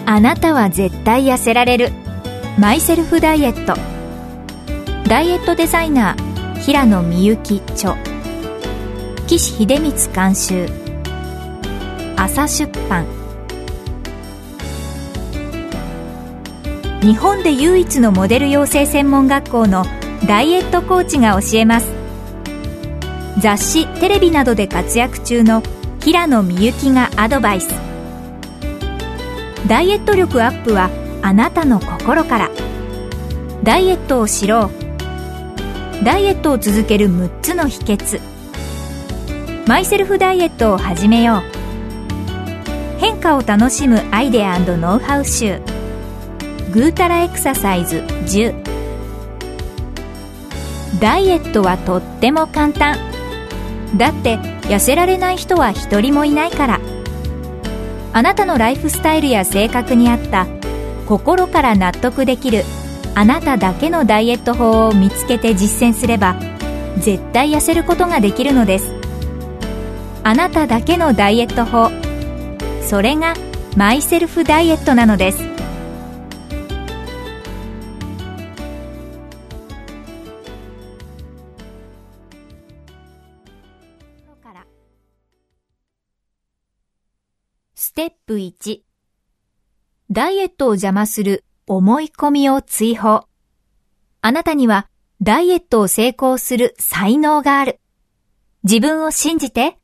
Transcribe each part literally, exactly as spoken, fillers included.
あなたは絶対痩せられる。マイセルフダイエット。ダイエットデザイナー平野美幸著、岸秀光監修、朝出版。日本で唯一のモデル養成専門学校のダイエットコーチが教えます。雑誌、テレビなどで活躍中の平野美幸がアドバイス。ダイエット力アップはあなたの心から。ダイエットを知ろう。ダイエットを続けるむっつの秘訣。マイセルフダイエットを始めよう。変化を楽しむアイデア&ノウハウ集。ぐうたらエクササイズじゅう。ダイエットはとっても簡単。だって痩せられない人は一人もいないから。あなたのライフスタイルや性格に合った心から納得できるあなただけのダイエット法を見つけて実践すれば絶対痩せることができるのです。あなただけのダイエット法、それがマイセルフダイエットなのです。ステップいち、ダイエットを邪魔する思い込みを追放。あなたにはダイエットを成功する才能がある。自分を信じて。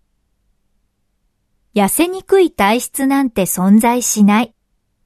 痩せにくい体質なんて存在しない。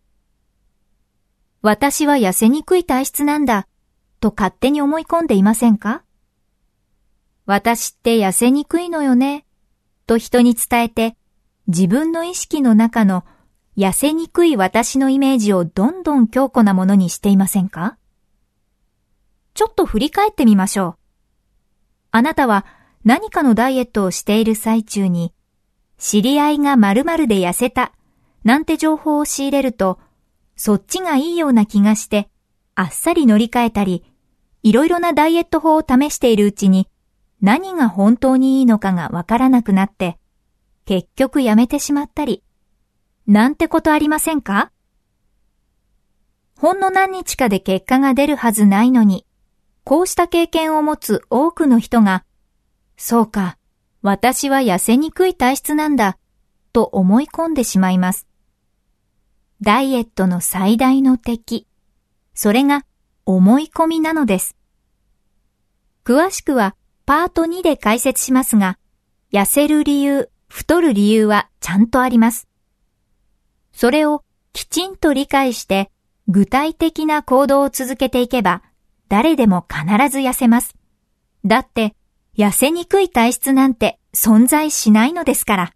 私は痩せにくい体質なんだと勝手に思い込んでいませんか？私って痩せにくいのよねと人に伝えて、自分の意識の中の痩せにくい私のイメージをどんどん強固なものにしていませんか？ちょっと振り返ってみましょう。あなたは何かのダイエットをしている最中に、知り合いが〇〇で痩せたなんて情報を仕入れると、そっちがいいような気がして、あっさり乗り換えたり、いろいろなダイエット法を試しているうちに、何が本当にいいのかがわからなくなって、結局やめてしまったり、なんてことありませんか？ほんの何日かで結果が出るはずないのに、こうした経験を持つ多くの人が、そうか、私は痩せにくい体質なんだ、と思い込んでしまいます。ダイエットの最大の敵、それが思い込みなのです。詳しくはパートにで解説しますが、痩せる理由、太る理由はちゃんとあります。それをきちんと理解して具体的な行動を続けていけば誰でも必ず痩せます。だって痩せにくい体質なんて存在しないのですから。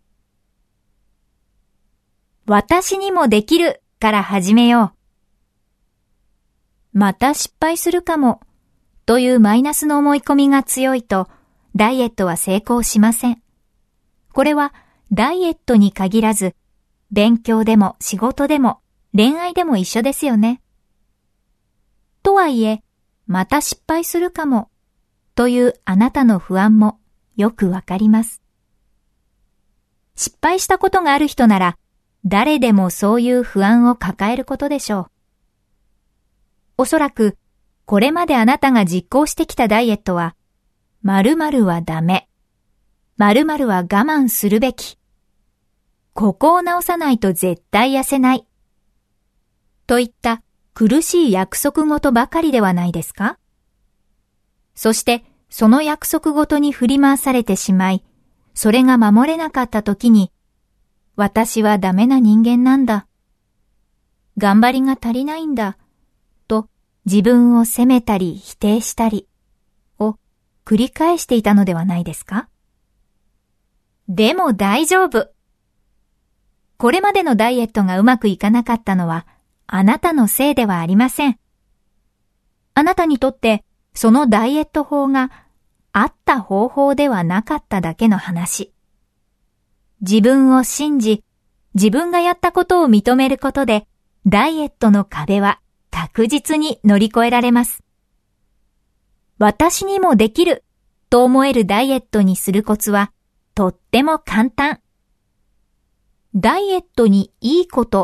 私にもできるから始めよう。また失敗するかもというマイナスの思い込みが強いとダイエットは成功しません。これはダイエットに限らず、勉強でも仕事でも恋愛でも一緒ですよね。とはいえ、また失敗するかもというあなたの不安もよくわかります。失敗したことがある人なら、誰でもそういう不安を抱えることでしょう。おそらく、これまであなたが実行してきたダイエットは、〇〇はダメ。〇〇は我慢するべき。ここを直さないと絶対痩せない。といった苦しい約束事ばかりではないですか？そしてその約束事に振り回されてしまい、それが守れなかった時に、私はダメな人間なんだ。頑張りが足りないんだ。と自分を責めたり否定したりを繰り返していたのではないですか？でも大丈夫。これまでのダイエットがうまくいかなかったのはあなたのせいではありません。あなたにとってそのダイエット法が合った方法ではなかっただけの話。自分を信じ、自分がやったことを認めることでダイエットの壁は確実に乗り越えられます。私にもできると思えるダイエットにするコツはとっても簡単。ダイエットにいいこと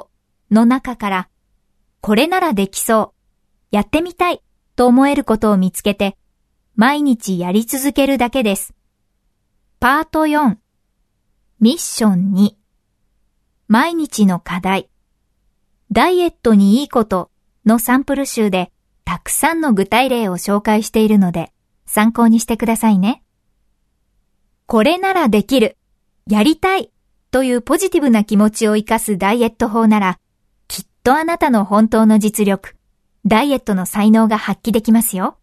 の中から、これならできそう、やってみたいと思えることを見つけて、毎日やり続けるだけです。パートよん、ミッションに、毎日の課題、ダイエットにいいことのサンプル集でたくさんの具体例を紹介しているので参考にしてくださいね。これならできる、やりたいというポジティブな気持ちを生かすダイエット法なら、きっとあなたの本当の実力、ダイエットの才能が発揮できますよ。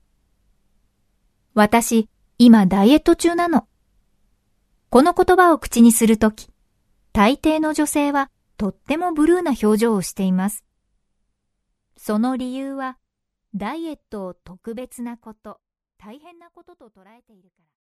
私、今ダイエット中なの。この言葉を口にするとき、大抵の女性はとってもブルーな表情をしています。その理由は、ダイエットを特別なこと、大変なことと捉えているから。